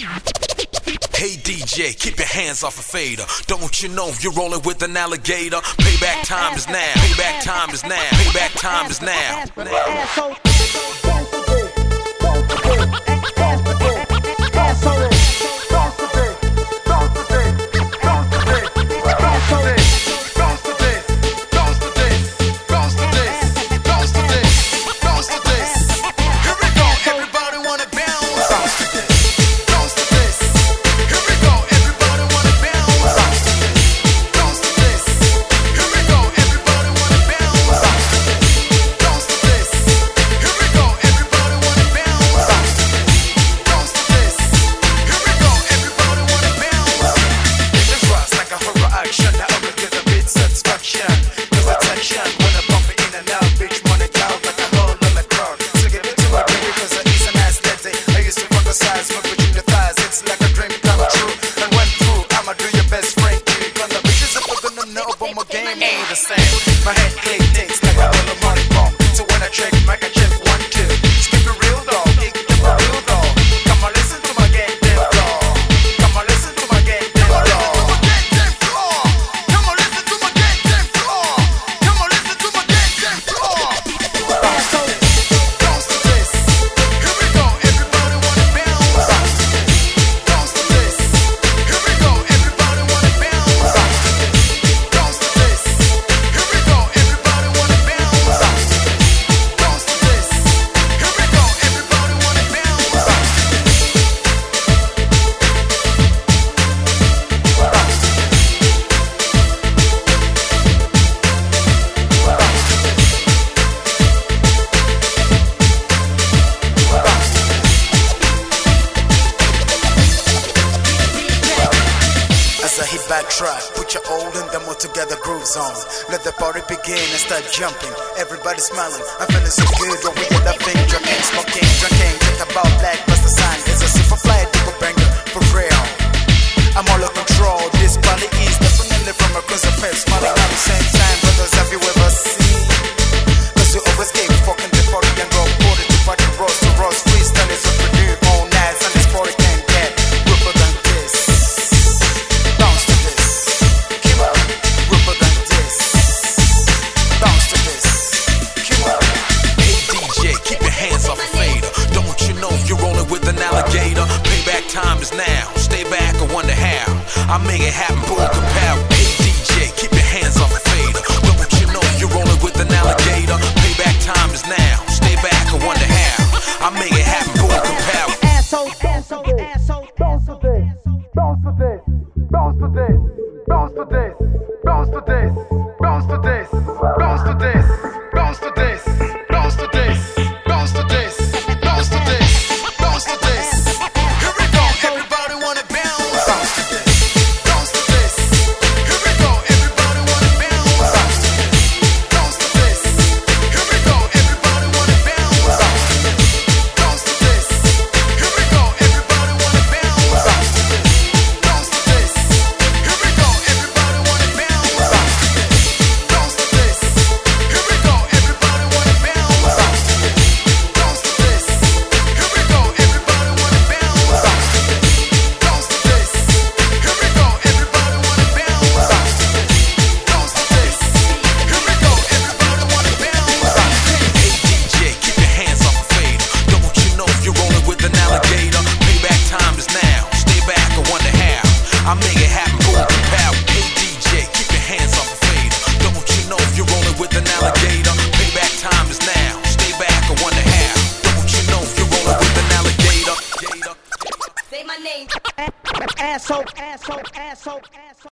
Hey DJ, keep your hands off a fader. Don't you know you're rolling with an alligator? Payback time is now. Payback time is now. Payback time is now. My head click ticks like a little money bomb. So when I check, make a check 1, 2. Skip the real dog, kick the real dog. Come on, listen to my get them floor. Come on, listen to my get them floor. Come on, listen to my get them floor. Come on, listen to my get them floor. Bounce to this. Here we go, everybody wanna bounce. Bounce to this. Here we go, everybody wanna bounce. Bounce to this. Here we go, everybody wanna bounce. Bounce to this. Here we go, everybody wanna bounce. As I hit back track, put your old and them all together grooves on. Let the party begin and start jumping. Everybody smiling, I'm feeling so good. When we get that thing, drinking, smoking, drinking. Think about black, plus the sign. It's a super fly, double banger, for real. I'm all in control. This body is definitely from a cause of pep. Smiling at the same time, brothers, have you ever seen? Cause we always keep fucking the party and go party to party, roast to roast. Freestyle is what we do all night, and this party can't get rougher than this. Bounce to this. Keep up. Rougher than this. Bounce to this. Keep up. Hey DJ, keep your hands off a fader. Don't you know you're rolling with an alligator? Payback time is now. Stay back and wonder how I make it happen, boom, compare. Hey DJ, keep your hands off a fader. Don't you know you're rolling with an alligator? Payback time is now. Stay back and wonder how I make it happen, boom, compare. Asshole, asshole, asshole, bounce to this, bounce to this, bounce to this, bounce to this, bounce to this, bounce to this, bounce to this, bounce to this, bounce to this, bounce to this, bounce to this, bounce to this. Here we go, everybody wanna bounce. Bounce to this, bounce to this. Here we go, everybody wanna bounce. Bounce to this. Here we go, everybody wanna bounce. Bounce to this. Here we go, everybody wanna bounce. Bounce to this. Here we go, everybody wanna bounce. Bounce to this. Here we go, everybody wanna bounce. Bounce to this. Here we go, everybody wanna bounce. Bounce to this. Here we go, everybody wanna bounce. Bounce to this. Here we go, everybody wanna bounce. Hey DJ, keep your hands off a fader. Don't you know you're rolling with an alligator? Payback time is now. Stay back and wonder how I make it happen, boom, compare. Hey DJ, keep your hands off a fader. Don't you know you're rolling with an alligator? Payback time is now. Stay back and wonder how. Don't you know you're rolling with an alligator? Say my name. Asshole, asshole, asshole, asshole.